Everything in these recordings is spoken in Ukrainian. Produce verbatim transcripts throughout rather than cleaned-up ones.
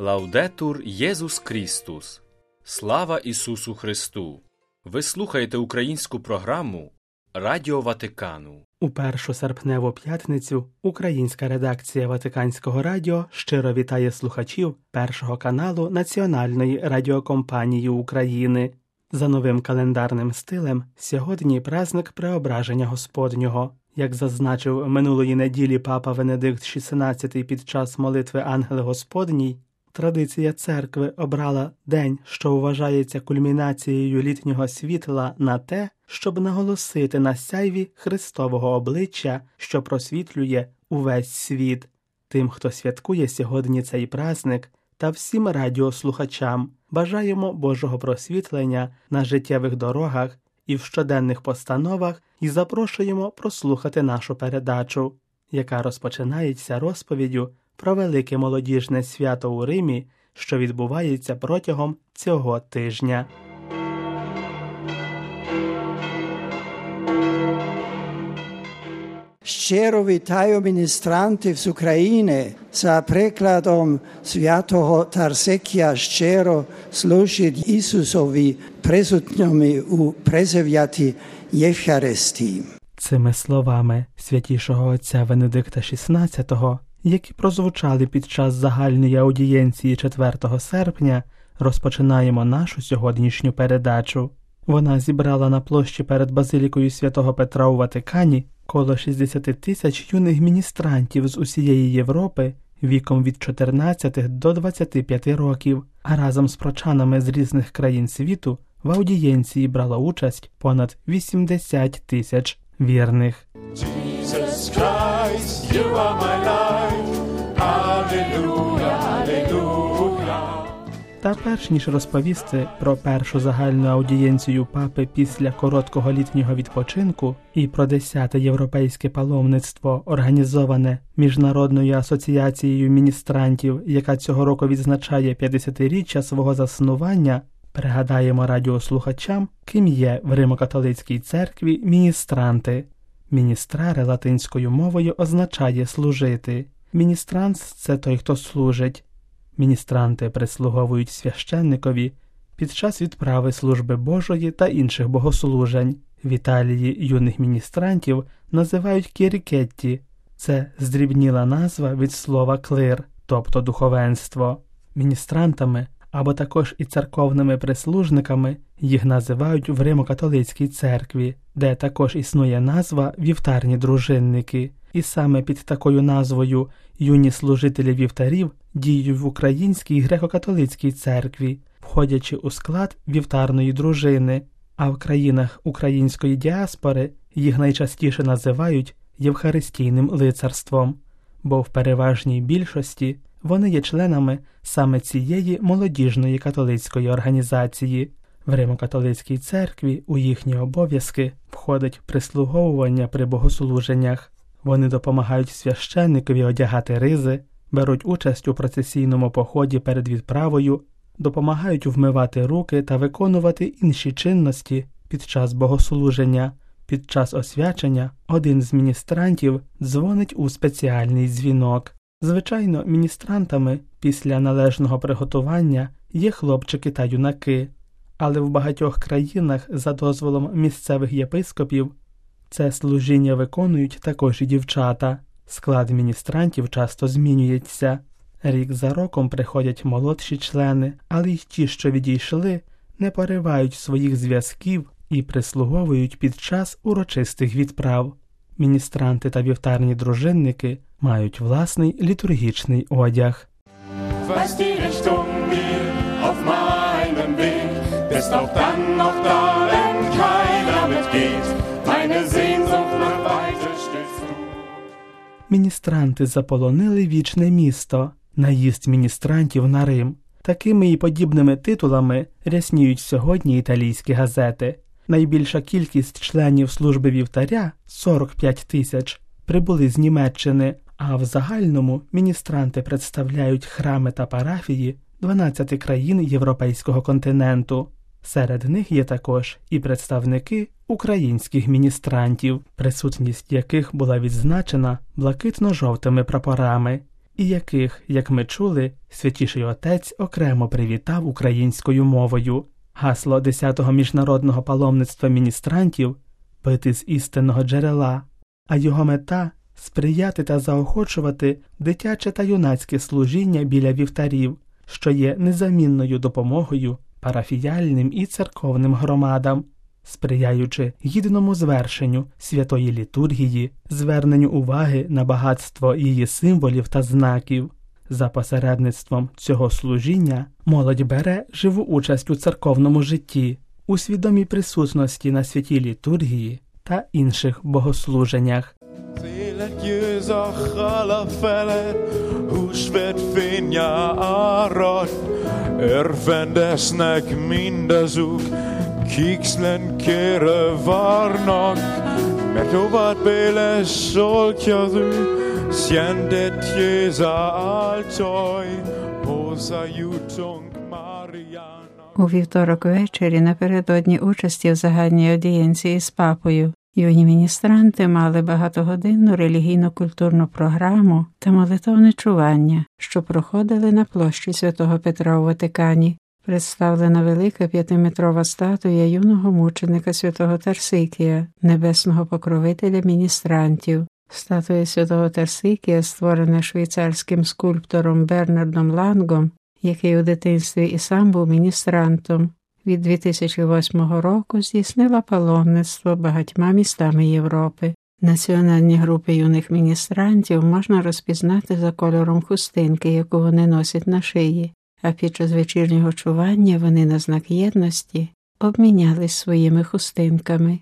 Лаудетур Єсус Крістус. Слава Ісусу Христу! Ви слухаєте українську програму Радіо Ватикану. У першу серпневу п'ятницю українська редакція Ватиканського радіо щиро вітає слухачів Першого каналу Національної радіокомпанії України. За новим календарним стилем сьогодні праздник Преображення Господнього. Як зазначив минулої неділі папа Венедикт шістнадцятий під час молитви Ангеле Господній, традиція церкви обрала день, що вважається кульмінацією літнього світла, на те, щоб наголосити на сяйві Христового обличчя, що просвітлює увесь світ. Тим, хто святкує сьогодні цей праздник, та всім радіослухачам бажаємо Божого просвітлення на життєвих дорогах і в щоденних постановах і запрошуємо прослухати нашу передачу, яка розпочинається розповіддю про велике молодіжне свято у Римі, що відбувається протягом цього тижня. Щиро вітаю міністрантів з України. За прикладом святого Тарсикія щиро служить Ісусові присутніми у пресвяті Євхаристії. Цими словами святішого отця Венедикта шістнадцятого, які прозвучали під час загальної аудієнції четвертого серпня, розпочинаємо нашу сьогоднішню передачу. Вона зібрала на площі перед Базилікою Святого Петра у Ватикані коло шістдесят тисяч юних міністрантів з усієї Європи віком від чотирнадцяти до двадцяти п'яти років, а разом з прочанами з різних країн світу в аудієнції брало участь понад вісімдесят тисяч вірних. Jesus Christ, you are my life. Hallelujah, hallelujah. Та перш ніж розповісти про першу загальну аудієнцію папи після короткого літнього відпочинку і про десяте європейське паломництво, організоване Міжнародною асоціацією міністрантів, яка цього року відзначає п'ятдесятиріччя свого заснування, пригадаємо радіослухачам, ким є в Римо-католицькій церкві міністранти. Міністраре латинською мовою означає «служити». Міністранс – це той, хто служить. Міністранти прислуговують священникові під час відправи служби Божої та інших богослужень. В Італії юних міністрантів називають кірікетті. Це здрібніла назва від слова «клир», тобто духовенство. Міністрантами або також і церковними прислужниками їх називають в Римо-католицькій церкві, де також існує назва «вівтарні дружинники». І саме під такою назвою юні служителі вівтарів діють в українській греко-католицькій церкві, входячи у склад вівтарної дружини, а в країнах української діаспори їх найчастіше називають євхаристійним лицарством, бо в переважній більшості вони є членами саме цієї молодіжної католицької організації. В Римо-католицькій церкві у їхні обов'язки входить прислуговування при богослуженнях. Вони допомагають священникові одягати ризи, беруть участь у процесійному поході перед відправою, допомагають вмивати руки та виконувати інші чинності під час богослуження. Під час освячення один з міністрантів дзвонить у спеціальний дзвінок. Звичайно, міністрантами після належного приготування є хлопчики та юнаки, але в багатьох країнах за дозволом місцевих єпископів це служіння виконують також і дівчата. Склад міністрантів часто змінюється. Рік за роком приходять молодші члени, але й ті, що відійшли, не поривають своїх зв'язків і прислуговують під час урочистих відправ. Міністранти та вівтарні дружинники мають власний літургічний одяг. Was die Richtung geht auf meinem Weg, bist auch dann noch da, wenn keiner mitgeht. Meine Sehnsucht nach Weite stillst du. Міністранти заполонили вічне місто. Наїзд міністрантів на Рим. Такими і подібними титулами рясніють сьогодні італійські газети. Найбільша кількість членів служби вівтаря – сорок п'ять тисяч, прибули з Німеччини, а в загальному міністранти представляють храми та парафії дванадцяти країн європейського континенту. Серед них є також і представники українських міністрантів, присутність яких була відзначена блакитно-жовтими прапорами. і яких, як ми чули, Святіший Отець окремо привітав українською мовою. Гасло десятого міжнародного паломництва міністрантів – пити з істинного джерела, а його мета – сприяти та заохочувати дитяче та юнацьке служіння біля вівтарів, що є незамінною допомогою парафіяльним і церковним громадам, сприяючи гідному звершенню святої літургії, зверненню уваги на багатство її символів та знаків. За посередництвом цього служіння молодь бере живу участь у церковному житті, у свідомій присутності на святій літургії та інших богослуженнях. Kikslen kere var nok, men då var bele solkja du, sjendet jesa altoj, posa jutung Mariana. У вівторок ввечері напередодні участі в загальній аудієнції з папою юні міністранти мали багатогодинну релігійно-культурну програму та молитовне чування, що проходили на площі Святого Петра у Ватикані. Представлена велика п'ятиметрова статуя юного мученика святого Тарсикія, небесного покровителя міністрантів. Статуя святого Тарсикія, створена швейцарським скульптором Бернардом Лангом, який у дитинстві і сам був міністрантом. Від дві тисячі восьмого року здійснила паломництво багатьма містами Європи. Національні групи юних міністрантів можна розпізнати за кольором хустинки, яку вони носять на шиї. А під час вечірнього чування вони на знак єдності обмінялись своїми хустинками.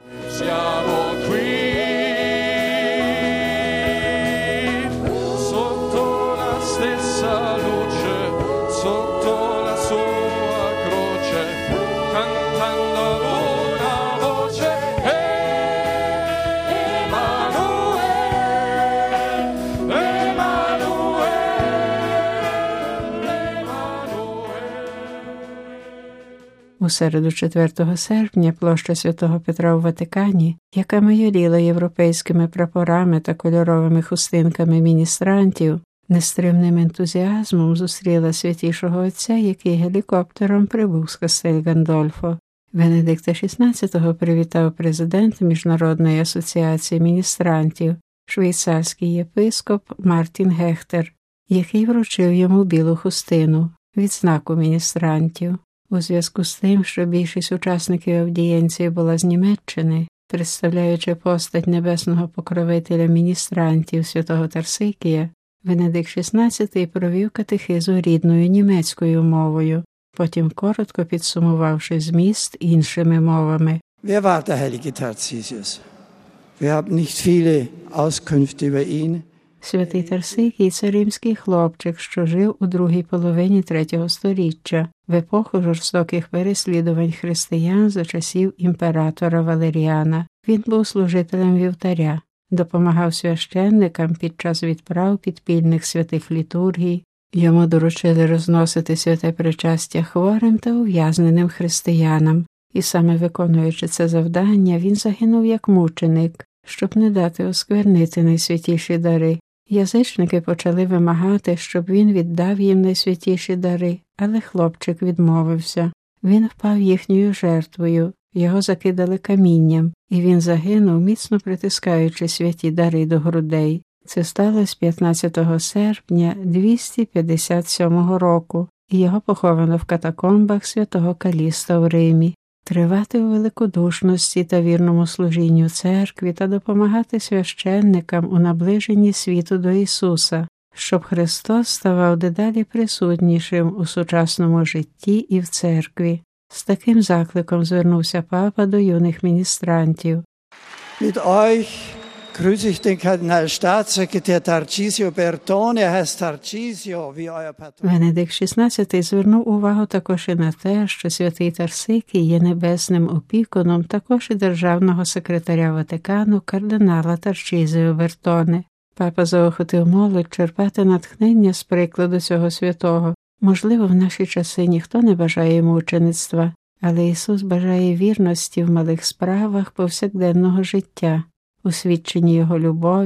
У середу четвертого серпня площа Святого Петра у Ватикані, яка майоріла європейськими прапорами та кольоровими хустинками міністрантів, нестримним ентузіазмом зустріла святішого отця, який гелікоптером прибув з Кастель Гандольфо. Венедикта шістнадцятого привітав президент Міжнародної асоціації міністрантів, швейцарський єпископ Мартін Гехтер, який вручив йому білу хустину, відзнаку міністрантів. У зв'язку з тим, що більшість учасників аудієнції була з Німеччини, представляючи постать небесного покровителя міністрантів святого Тарсикія, Венедикт шістнадцятий провів катехизу рідною німецькою мовою, потім коротко підсумувавши зміст іншими мовами. Wer war der heilige Tarsisius? Wir haben nicht viele Auskünfte über ihn. Святий Тарсикій – це римський хлопчик, що жив у другій половині третього сторіччя, в епоху жорстоких переслідувань християн за часів імператора Валеріана. Він був служителем вівтаря, допомагав священникам під час відправ підпільних святих літургій. Йому доручили розносити святе причастя хворим та ув'язненим християнам. І саме виконуючи це завдання, він загинув як мученик, щоб не дати осквернити найсвятіші дари. Язичники почали вимагати, щоб він віддав їм найсвятіші дари, але хлопчик відмовився. Він впав їхньою жертвою, його закидали камінням, і він загинув, міцно притискаючи святі дари до грудей. Це сталося п'ятнадцятого серпня двісті п'ятдесят сьомого року, і його поховано в катакомбах святого Каліста в Римі. Тривати у великодушності та вірному служінню церкві та допомагати священникам у наближенні світу до Ісуса, щоб Христос ставав дедалі присутнішим у сучасному житті і в церкві. З таким закликом звернувся папа до юних міністрантів. Mit euch grüße ich den Kardinalstaatssekretär Tarcisio Bertone, er heißt Tarcisio, wie euer Patron. Венедикт шістнадцятий звернув увагу також і на те, що святий Тарсикій є небесним опікуном також і державного секретаря Ватикану кардинала Тарчізіо Бертоне. Папа заохотив молодь черпати натхнення з прикладу цього святого. Можливо, в наші часи ніхто не бажає мучеництва, але Ісус бажає вірності в малих справах повсякденного життя. У свідченні Його любові,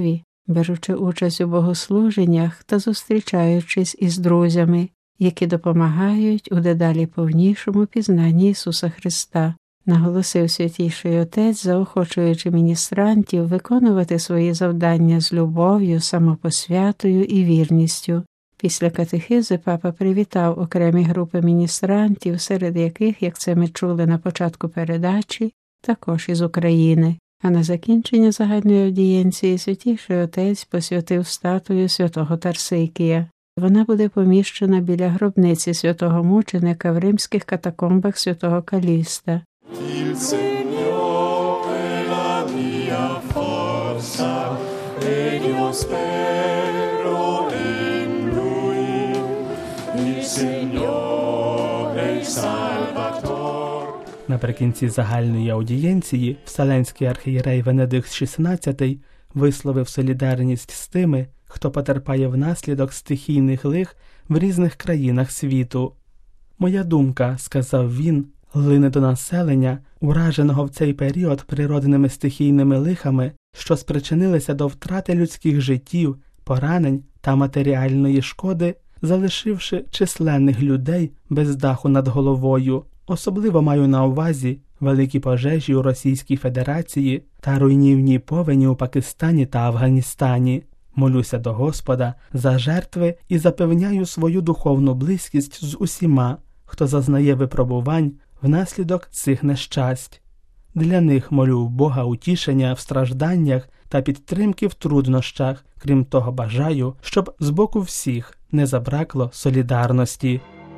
беручи участь у богослуженнях та зустрічаючись із друзями, які допомагають у дедалі повнішому пізнанні Ісуса Христа, наголосив Святійший Отець, заохочуючи міністрантів виконувати свої завдання з любов'ю, самопосвятою і вірністю. Після катехизи папа привітав окремі групи міністрантів, серед яких, як це ми чули на початку передачі, також із України. А на закінчення загальної аудієнції Святійший Отець посвятив статую святого Тарсикія. Вона буде поміщена біля гробниці святого мученика в римських катакомбах святого Каліста. Il Signore la mia forza ed io spero in Lui, il Signore il Salvatore. Наприкінці загальної аудієнції Вселенський архієрей Венедикт шістнадцятий висловив солідарність з тими, хто потерпає внаслідок стихійних лих в різних країнах світу. «Моя думка», – сказав він, – «лине до населення, ураженого в цей період природними стихійними лихами, що спричинилися до втрати людських життів, поранень та матеріальної шкоди, залишивши численних людей без даху над головою. Особливо маю на увазі великі пожежі у Російській Федерації та руйнівні повені у Пакистані та Афганістані. Молюся до Господа за жертви і запевняю свою духовну близькість з усіма, хто зазнає випробувань внаслідок цих нещасть. Для них молю в Бога утішення в стражданнях та підтримки в труднощах. Крім того, бажаю, щоб з боку всіх не забракло солідарності».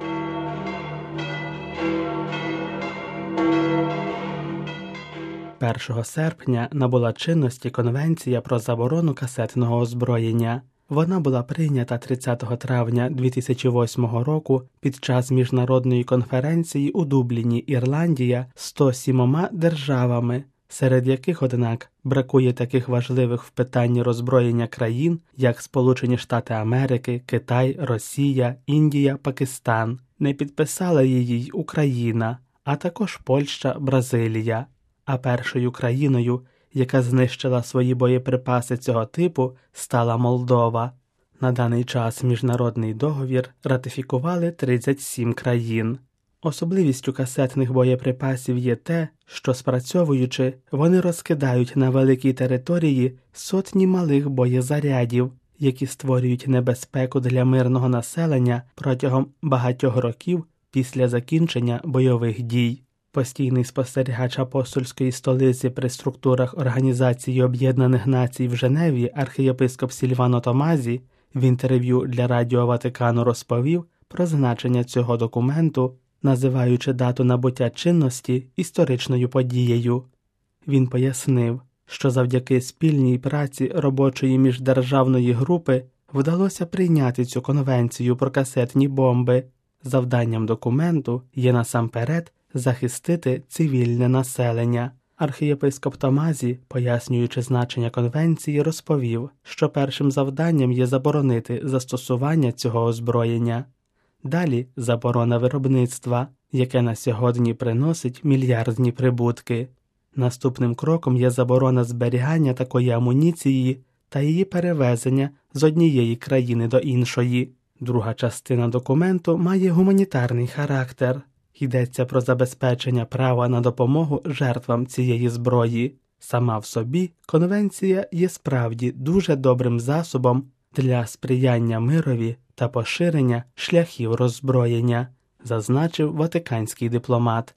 першого серпня набула чинності Конвенція про заборону касетного озброєння. Вона була прийнята тридцятого травня дві тисячі восьмого року під час міжнародної конференції у Дубліні, Ірландія, сто сімома державами, серед яких, однак, бракує таких важливих в питанні роззброєння країн, як Сполучені Штати Америки, Китай, Росія, Індія, Пакистан. Не підписала її й Україна, а також Польща, Бразилія. А першою країною, яка знищила свої боєприпаси цього типу, стала Молдова. На даний час міжнародний договір ратифікували тридцять сім країн. Особливістю касетних боєприпасів є те, що, спрацьовуючи, вони розкидають на великій території сотні малих боєзарядів, які створюють небезпеку для мирного населення протягом багатьох років після закінчення бойових дій. Постійний спостерігач апостольської столиці при структурах Організації Об'єднаних Націй в Женеві архієпископ Сільвано Томазі в інтерв'ю для Радіо Ватикану розповів про значення цього документу, називаючи дату набуття чинності історичною подією. Він пояснив, що завдяки спільній праці робочої міждержавної групи вдалося прийняти цю конвенцію про касетні бомби. Завданням документу є насамперед захистити цивільне населення. Архієпископ Томазі, пояснюючи значення конвенції, розповів, що першим завданням є заборонити застосування цього озброєння. Далі заборона виробництва, яке на сьогодні приносить мільярдні прибутки. Наступним кроком є заборона зберігання такої амуніції та її перевезення з однієї країни до іншої. Друга частина документу має гуманітарний характер. Йдеться про забезпечення права на допомогу жертвам цієї зброї. Сама в собі конвенція є справді дуже добрим засобом для сприяння мирові та поширення шляхів роззброєння, зазначив ватиканський дипломат.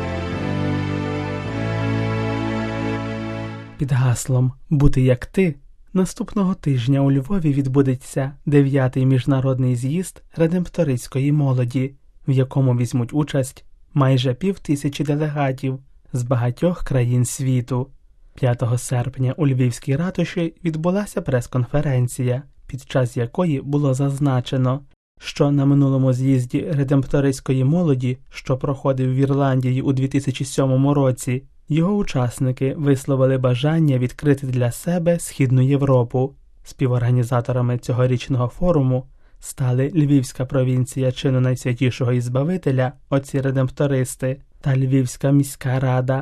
Під гаслом «Бути як ти» наступного тижня у Львові відбудеться дев'ятий міжнародний з'їзд редемптористської молоді, в якому візьмуть участь майже пів тисячі делегатів з багатьох країн світу. п'ятого серпня у Львівській ратуші відбулася прес-конференція, під час якої було зазначено, що на минулому з'їзді редемптористської молоді, що проходив в Ірландії у дві тисячі сьомому році, його учасники висловили бажання відкрити для себе Східну Європу. Співорганізаторами цьогорічного форуму стали Львівська провінція чину Найсвятішого і Збавителя, отці редемптористи, та Львівська міська рада.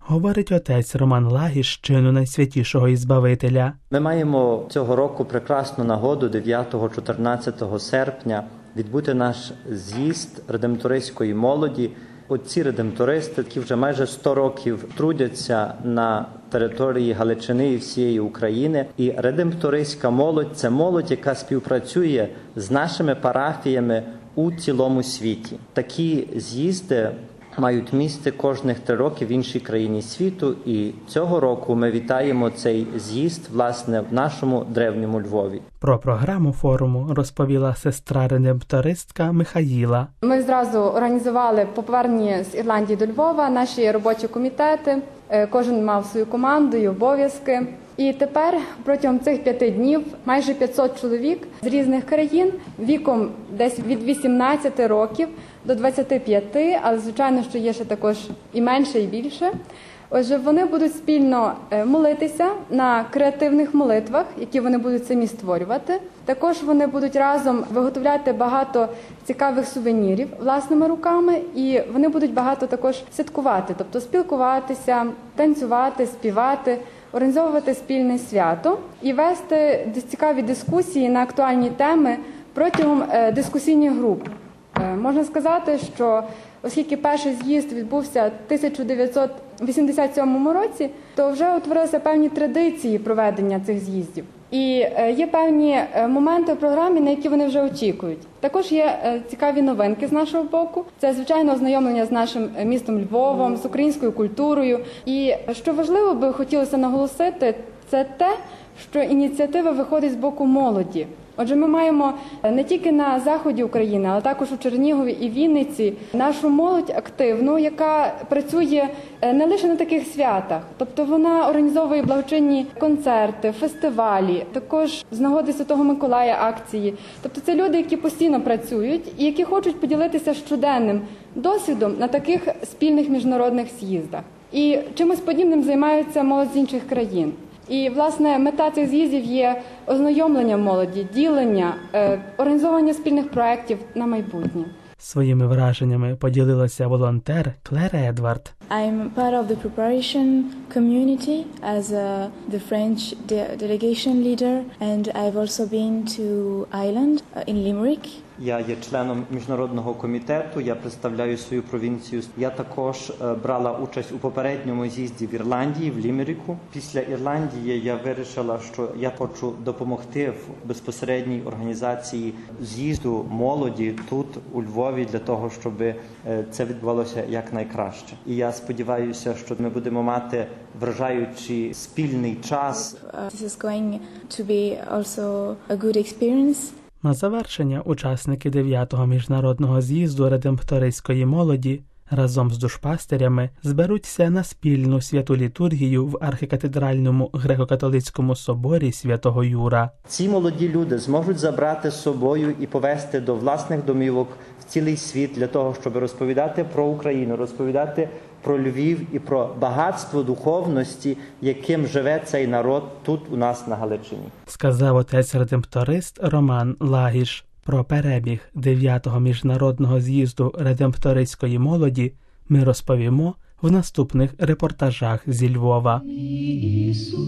говорить отець Роман Лагіш, чину найсвятішого і Збавителя. Ми маємо цього року прекрасну нагоду дев'ятого-чотирнадцятого серпня відбути наш з'їзд редемтористської молоді. Оці редемтористи, які вже майже сто років трудяться на території Галичини і всієї України. І редемтористська молодь – це молодь, яка співпрацює з нашими парафіями у цілому світі. Такі з'їзди мають місце кожних три роки в іншій країні світу, і цього року ми вітаємо цей з'їзд, власне, в нашому древньому Львові. Про програму форуму розповіла сестра-редемтористка Михаїла. Ми зразу організували по поверненні з Ірландії до Львова наші робочі комітети, кожен мав свою команду і обов'язки. І тепер протягом цих п'яти днів майже п'ятсот чоловік з різних країн віком десь від вісімнадцяти років до двадцяти п'яти, але звичайно, що є ще також і менше, і більше. Отже, вони будуть спільно молитися на креативних молитвах, які вони будуть самі створювати. Також вони будуть разом виготовляти багато цікавих сувенірів власними руками, і вони будуть багато також святкувати, тобто спілкуватися, танцювати, співати, організовувати спільне свято і вести цікаві дискусії на актуальні теми протягом дискусійних груп. Можна сказати, що оскільки перший з'їзд відбувся в тисяча дев'ятсот вісімдесят сьомому році, то вже утворилися певні традиції проведення цих з'їздів. І є певні моменти в програмі, на які вони вже очікують. Також є цікаві новинки з нашого боку. Це, звичайно, ознайомлення з нашим містом Львовом, з українською культурою. І, що важливо би хотілося наголосити, це те, що ініціатива виходить з боку молоді. Отже, ми маємо не тільки на заході України, але також у Чернігові і Вінниці нашу молодь активну, яка працює не лише на таких святах. Тобто вона організовує благочинні концерти, фестивалі, також з нагоди Святого Миколая акції. Тобто це люди, які постійно працюють і які хочуть поділитися щоденним досвідом на таких спільних міжнародних з'їздах. І чимось подібним займаються молодь з інших країн. І, власне, мета цих з'їздів є ознайомлення молоді, ділення, організовування спільних проєктів на майбутнє. Своїми враженнями поділилася волонтер Клер Едвард. I'm part of the preparation community as a, the French de- delegation leader, and I've also been to Ireland, uh, in Limerick. Я є членом міжнародного комітету, я представляю свою провінцію. Я також брала участь у попередньому з'їзді в Ірландії, в Лімеріку. Після Ірландії я вирішила, що я хочу допомогти в безпосередній організації з'їзду молоді тут, у Львові, для того, щоб це відбувалося якнайкраще. І я сподіваюся, що ми будемо мати вражаючий спільний час. This is going to be also a good experience. На завершення учасники дев'ятого міжнародного з'їзду редемтористської молоді разом з душпастирями зберуться на спільну святу літургію в архікатедральному греко-католицькому соборі Святого Юра. Ці молоді люди зможуть забрати з собою і повезти до власних домівок в цілий світ для того, щоб розповідати про Україну, розповідати про Львів і про багатство духовності, яким живе цей народ тут у нас на Галичині. Сказав отець-редемторист Роман Лагіш. Про перебіг дев'ятого міжнародного з'їзду редемтористської молоді ми розповімо в наступних репортажах зі Львова. Ісусе,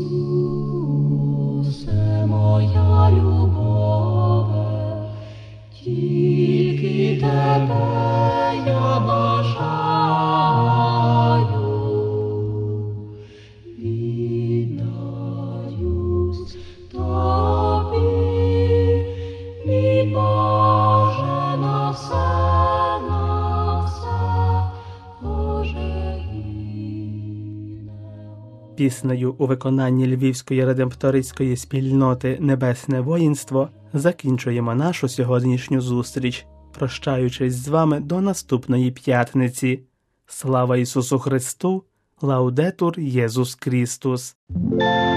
моя любове, тільки тебе я бажаю, віддаюсь тобі, мій Боже, на все, на все, Боже, Піснею у виконанні Львівської редемтористської спільноти «Небесне воїнство» закінчуємо нашу сьогоднішню зустріч, прощаючись з вами до наступної п'ятниці. Слава Ісусу Христу! Лаудетур Єсус Христос!